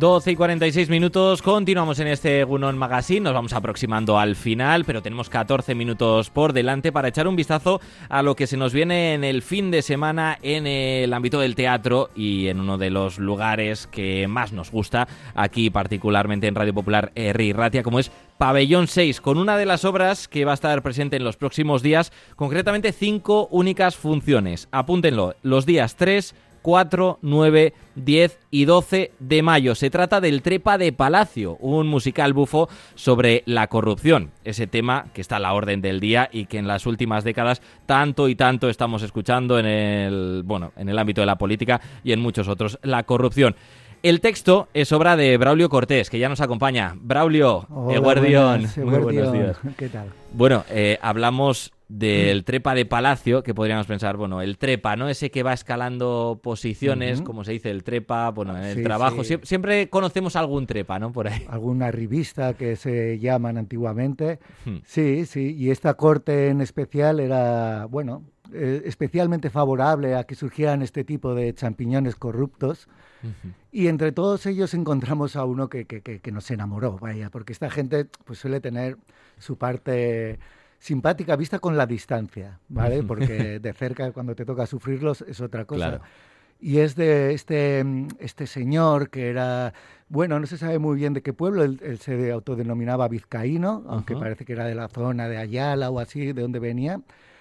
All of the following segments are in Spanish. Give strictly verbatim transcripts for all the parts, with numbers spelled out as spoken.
doce y cuarenta y seis minutos, continuamos en este Egunon Magazine, nos vamos aproximando al final, pero tenemos catorce minutos por delante para echar un vistazo a lo que se nos viene en el fin de semana en el ámbito del teatro y en uno de los lugares que más nos gusta, aquí particularmente en Radio Popular Herri Ratia, como es Pabellón seis, con una de las obras que va a estar presente en los próximos días, concretamente cinco únicas funciones. Apúntenlo, los días tres, cuatro, nueve, diez y doce de mayo. Se trata del Trepa de Palacio, un musical bufo sobre la corrupción, ese tema que está a la orden del día y que en las últimas décadas tanto y tanto estamos escuchando en el, bueno, en el ámbito de la política y en muchos otros, la corrupción. El texto es obra de Braulio Cortés, que ya nos acompaña. Braulio, Eguardión, muy buenos días. ¿Qué tal? Bueno, eh, hablamos del Trepa de Palacio, que podríamos pensar, bueno, el trepa, ¿no? Ese que va escalando posiciones, uh-huh. como se dice, el trepa, bueno, en el sí, trabajo. Sí. Sie- siempre conocemos algún trepa, ¿no? Por ahí. Alguna revista que se llaman antiguamente. Hmm. Sí, sí, y esta corte en especial era, bueno, eh, especialmente favorable a que surgieran este tipo de champiñones corruptos. Uh-huh. Y entre todos ellos encontramos a uno que, que, que, que nos enamoró, vaya, porque esta gente pues suele tener su parte simpática vista con la distancia, ¿vale? Porque de cerca, cuando te toca sufrirlos, es otra cosa. Claro. Y es de este, este señor que era, bueno, no se sabe muy bien de qué pueblo, él, él se autodenominaba vizcaíno, aunque uh-huh. parece que era de la zona de Ayala o así, de donde venía,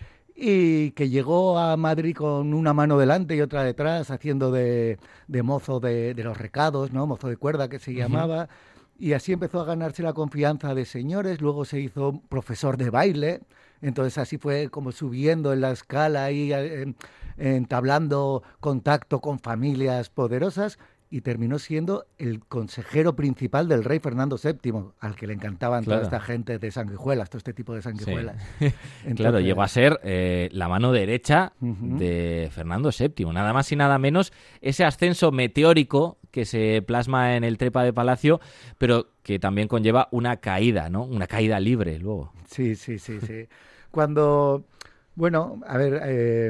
y que llegó a Madrid con una mano delante y otra detrás, haciendo de, de mozo de, de los recados, ¿no? Mozo de cuerda, que se uh-huh. llamaba. Y así empezó a ganarse la confianza de señores, luego se hizo profesor de baile, entonces así fue como subiendo en la escala y eh, entablando contacto con familias poderosas y terminó siendo el consejero principal del rey Fernando séptimo, al que le encantaban claro. toda esta gente de sanguijuelas, todo este tipo de sanguijuelas. Sí. Entonces, claro, llegó a ser eh, la mano derecha uh-huh. de Fernando séptimo, nada más y nada menos ese ascenso meteórico que se plasma en el Trepa de Palacio, pero que también conlleva una caída, ¿no? Una caída libre luego. Sí, sí, sí, sí. Cuando, bueno, a ver, eh,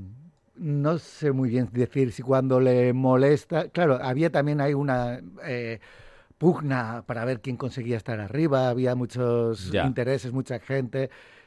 no sé muy bien decir si cuando le molesta, claro, había también ahí una eh, pugna para ver quién conseguía estar arriba, había muchos ya. intereses, mucha gente.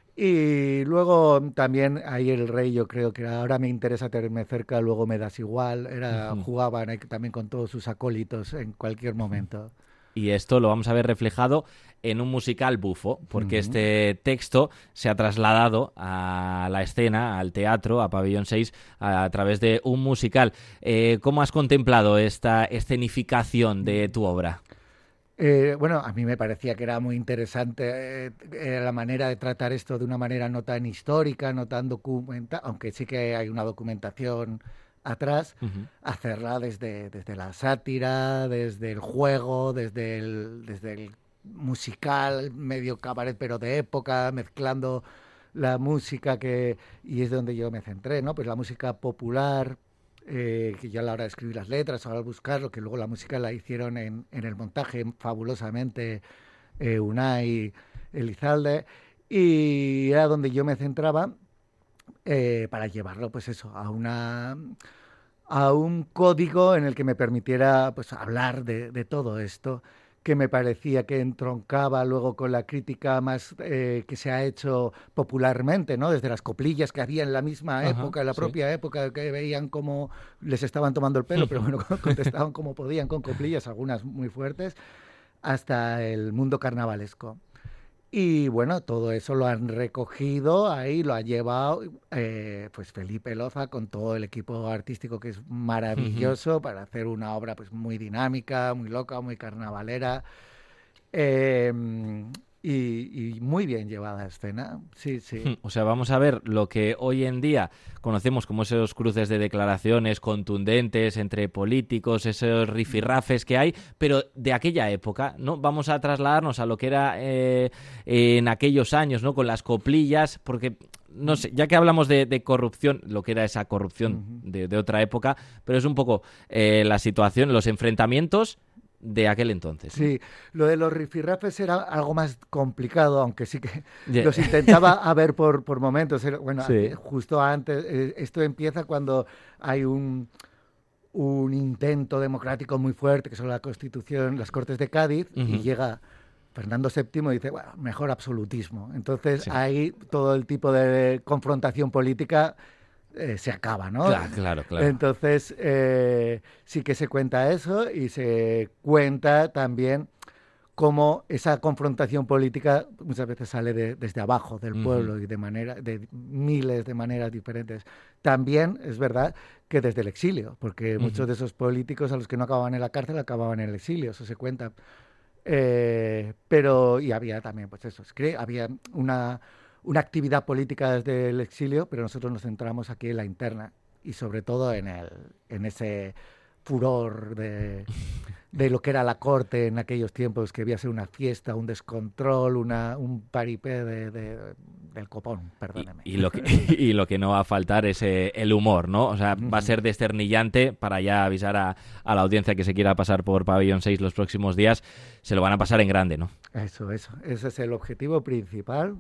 Y luego también ahí el rey, yo creo que ahora me interesa tenerme cerca, luego me das igual, era, uh-huh. jugaban ahí también con todos sus acólitos en cualquier momento. Y esto lo vamos a ver reflejado en un musical bufo, porque uh-huh. este texto se ha trasladado a la escena, al teatro, a Pabellón seis, a, a través de un musical. Eh, ¿Cómo has contemplado esta escenificación de tu obra? Eh, bueno, a mí me parecía que era muy interesante eh, la manera de tratar esto de una manera no tan histórica, no tan documental, aunque sí que hay una documentación atrás, uh-huh. hacerla desde, desde la sátira, desde el juego, desde el, desde el musical, medio cabaret pero de época, mezclando la música que, y es donde yo me centré, ¿no? Pues la música popular, Eh, que ya a la hora de escribir las letras, ahora buscarlo, que luego la música la hicieron en, en el montaje fabulosamente eh, Unai Elizalde, y era donde yo me centraba eh, para llevarlo, pues eso, a una a un código en el que me permitiera pues hablar de, de todo esto, que me parecía que entroncaba luego con la crítica más eh, que se ha hecho popularmente, ¿no? Desde las coplillas que había en la misma Ajá, época, en la sí. propia época, que veían cómo les estaban tomando el pelo, pero bueno, contestaban como podían con coplillas, algunas muy fuertes, hasta el mundo carnavalesco. Y bueno, todo eso lo han recogido ahí, lo ha llevado eh, pues Felipe Loza con todo el equipo artístico que es maravilloso uh-huh. para hacer una obra pues muy dinámica, muy loca, muy carnavalera eh, y, y muy bien llevada a escena. Sí, sí. O sea, vamos a ver lo que hoy en día conocemos como esos cruces de declaraciones contundentes entre políticos, esos rifirrafes que hay, pero de aquella época, ¿no? Vamos a trasladarnos a lo que era eh, en aquellos años, ¿no? Con las coplillas, porque no sé, ya que hablamos de, de corrupción, lo que era esa corrupción uh-huh. de, de otra época, pero es un poco eh, la situación, los enfrentamientos de aquel entonces. Sí, lo de los rifirrafes era algo más complicado, aunque sí que yeah. los intentaba a ver por, por momentos. Bueno, sí. justo antes, eh, esto empieza cuando hay un, un intento democrático muy fuerte, que son la Constitución, las Cortes de Cádiz, uh-huh. y llega Fernando séptimo y dice, bueno, mejor absolutismo. Entonces, sí. ahí todo el tipo de confrontación política eh, se acaba, ¿no? Claro, claro, claro. Entonces, eh, sí que se cuenta eso y se cuenta también cómo esa confrontación política muchas veces sale de, desde abajo del pueblo uh-huh. y de manera de miles de maneras diferentes. También es verdad que desde el exilio, porque uh-huh. muchos de esos políticos a los que no acababan en la cárcel acababan en el exilio, eso se cuenta. Eh, pero, y había también, pues eso, es que había una, una actividad política desde el exilio, pero nosotros nos centramos aquí en la interna y sobre todo en, el, en ese furor de, de lo que era la corte en aquellos tiempos, que debía ser una fiesta, un descontrol, una, un paripé de, de, del copón, perdóneme. Y, y, lo que, y lo que no va a faltar es eh, el humor, ¿no? O sea, va a ser desternillante para ya avisar a, a la audiencia que se quiera pasar por Pabellón seis los próximos días, se lo van a pasar en grande, ¿no? Eso, eso. Ese es el objetivo principal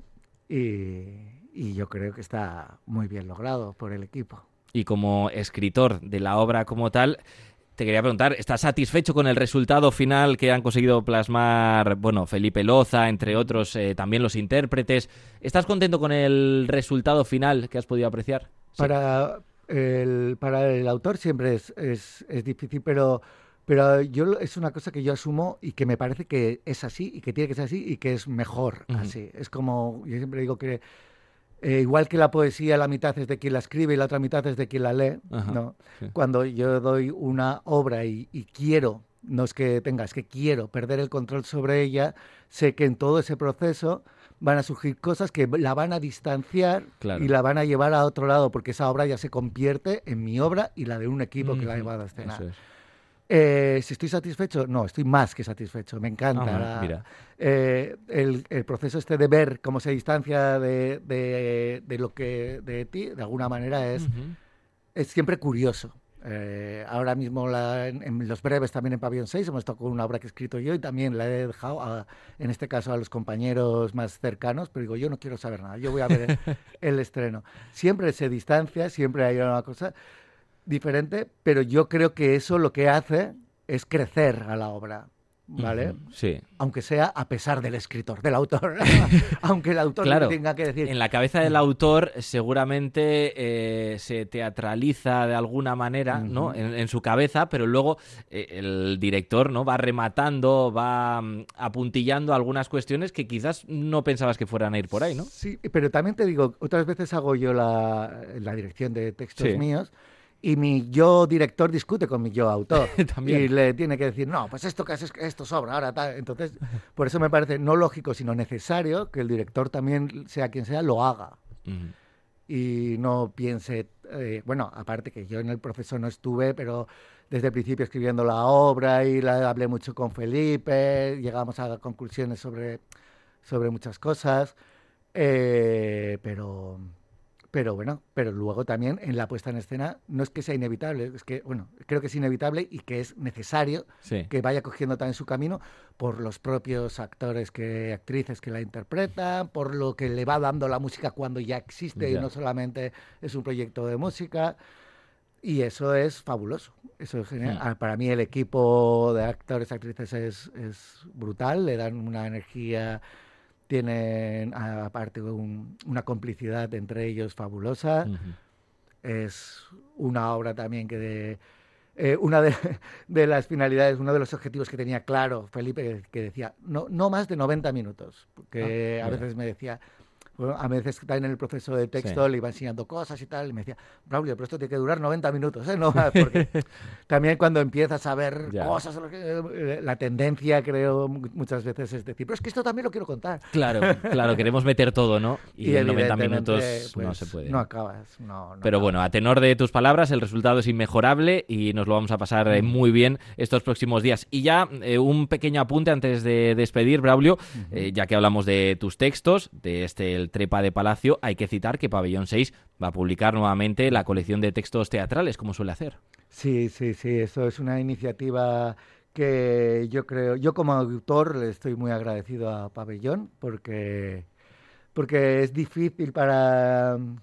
y, y yo creo que está muy bien logrado por el equipo. Y como escritor de la obra como tal, te quería preguntar, ¿estás satisfecho con el resultado final que han conseguido plasmar, bueno, Felipe Loza, entre otros, eh, también los intérpretes? ¿Estás contento con el resultado final que has podido apreciar? Para, sí. el, para el autor siempre es, es, es difícil, pero, pero yo es una cosa que yo asumo y que me parece que es así y que tiene que ser así y que es mejor uh-huh. así. Es como, yo siempre digo que Eh, igual que la poesía, la mitad es de quien la escribe y la otra mitad es de quien la lee, Ajá, ¿no? Sí. Cuando yo doy una obra y, y quiero, no es que tenga, es que quiero perder el control sobre ella, sé que en todo ese proceso van a surgir cosas que la van a distanciar claro. y la van a llevar a otro lado, porque esa obra ya se convierte en mi obra y la de un equipo mm-hmm. que la ha llevado a escena. Eso es. Eh, si estoy satisfecho, no, estoy más que satisfecho, me encanta. Ajá, la, mira. Eh, el, el proceso este de ver cómo se distancia de, de, de lo que de ti, de alguna manera es, uh-huh. es siempre curioso. Eh, ahora mismo la, en, en los breves también en Pabellón seis hemos tocado una obra que he escrito yo y también la he dejado, a, en este caso a los compañeros más cercanos, pero digo, yo no quiero saber nada, yo voy a ver el, el estreno. Siempre se distancia, siempre hay una cosa diferente, pero yo creo que eso lo que hace es crecer a la obra, ¿vale? Uh-huh, sí. Aunque sea a pesar del escritor, del autor. Aunque el autor claro, no tenga que decir. En la cabeza del autor seguramente eh, se teatraliza de alguna manera, uh-huh. ¿no? En, en su cabeza, pero luego eh, el director, ¿no? Va rematando, va um, apuntillando algunas cuestiones que quizás no pensabas que fueran a ir por ahí, ¿no? Sí, pero también te digo, otras veces hago yo la, la dirección de textos sí. míos. Y mi yo director discute con mi yo autor. Y le tiene que decir, no, pues esto que haces, esto sobra, ahora tal. Entonces, por eso me parece no lógico, sino necesario que el director también, sea quien sea, lo haga. Uh-huh. Y no piense, eh, bueno, aparte que yo en el proceso no estuve, pero desde el principio escribiendo la obra y la hablé mucho con Felipe, llegamos a conclusiones sobre, sobre muchas cosas, eh, pero... Pero bueno, pero luego también en la puesta en escena no es que sea inevitable, es que, bueno, creo que es inevitable y que es necesario sí. que vaya cogiendo también su camino por los propios actores, que actrices que la interpretan, por lo que le va dando la música cuando ya existe ya. y no solamente es un proyecto de música. Y eso es fabuloso, eso es genial. Sí. Para mí el equipo de actores, actrices es, es brutal, le dan una energía... Tienen, aparte, un, una complicidad entre ellos fabulosa. Uh-huh. Es una obra también que... De, eh, una de, de las finalidades, uno de los objetivos que tenía claro Felipe, que decía, no, no más de noventa minutos. Porque ah, a veces me decía... Bueno, a veces también en el proceso de texto sí. le iba enseñando cosas y tal, y me decía, Braulio, pero esto tiene que durar noventa minutos, ¿eh? No más, porque también cuando empiezas a ver ya. cosas, la tendencia, creo, muchas veces es decir, pero es que esto también lo quiero contar. Claro, claro, queremos meter todo, ¿no? Y, y en noventa minutos pues, no se puede. No acabas, no. no pero acabas. Bueno, a tenor de tus palabras, el resultado es inmejorable y nos lo vamos a pasar mm. muy bien estos próximos días. Y ya eh, un pequeño apunte antes de despedir, Braulio, mm-hmm. eh, ya que hablamos de tus textos, de este... El Trepa de Palacio, hay que citar que Pabellón seis va a publicar nuevamente la colección de textos teatrales, como suele hacer. Sí, sí, sí, eso es una iniciativa que yo creo, yo como autor le estoy muy agradecido a Pabellón porque, porque es difícil para,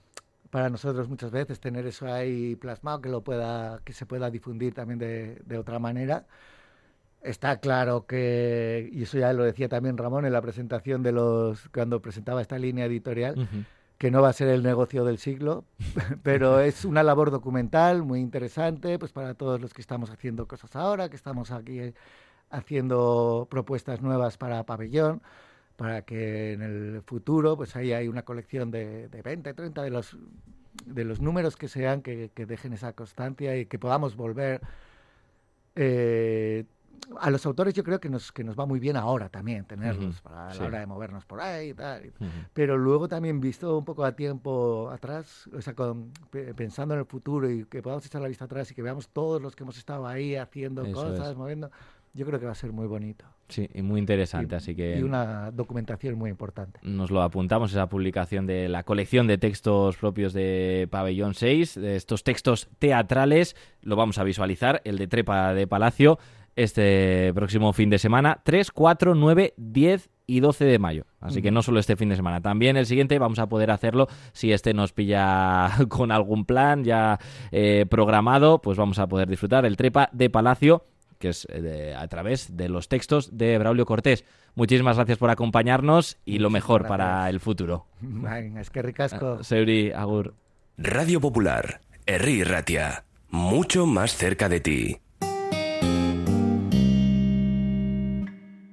para nosotros muchas veces tener eso ahí plasmado, que lo pueda, que se pueda difundir también de, de otra manera. Está claro que, y eso ya lo decía también Ramón en la presentación de los, cuando presentaba esta línea editorial, uh-huh. que no va a ser el negocio del siglo, pero es una labor documental muy interesante, pues para todos los que estamos haciendo cosas ahora, que estamos aquí haciendo propuestas nuevas para Pabellón, para que en el futuro pues ahí hay una colección de, de veinte, treinta de los, de los números que sean, que, que dejen esa constancia y que podamos volver. Eh, a los autores yo creo que nos, que nos va muy bien ahora también tenerlos, uh-huh. para sí. la hora de movernos por ahí y tal. Uh-huh. Pero luego también visto un poco a tiempo atrás, o sea, con, pensando en el futuro y que podamos echar la vista atrás y que veamos todos los que hemos estado ahí haciendo Eso cosas, es. moviendo... Yo creo que va a ser muy bonito. Sí, y muy interesante, y, así que... Y una documentación muy importante. Nos lo apuntamos, esa publicación de la colección de textos propios de Pabellón seis, de estos textos teatrales, lo vamos a visualizar, el de Trepa de Palacio, este próximo fin de semana, tres, cuatro, nueve, diez y doce de mayo. Así uh-huh. que no solo este fin de semana, también el siguiente vamos a poder hacerlo si este nos pilla con algún plan ya eh, programado, pues vamos a poder disfrutar el Trepa de Palacio, que es de, a través de los textos de Braulio Cortés. Muchísimas gracias por acompañarnos y lo mejor gracias. Para el futuro. Es que ricasco. Seuri, agur. Radio Popular, Herri Ratia, mucho más cerca de ti.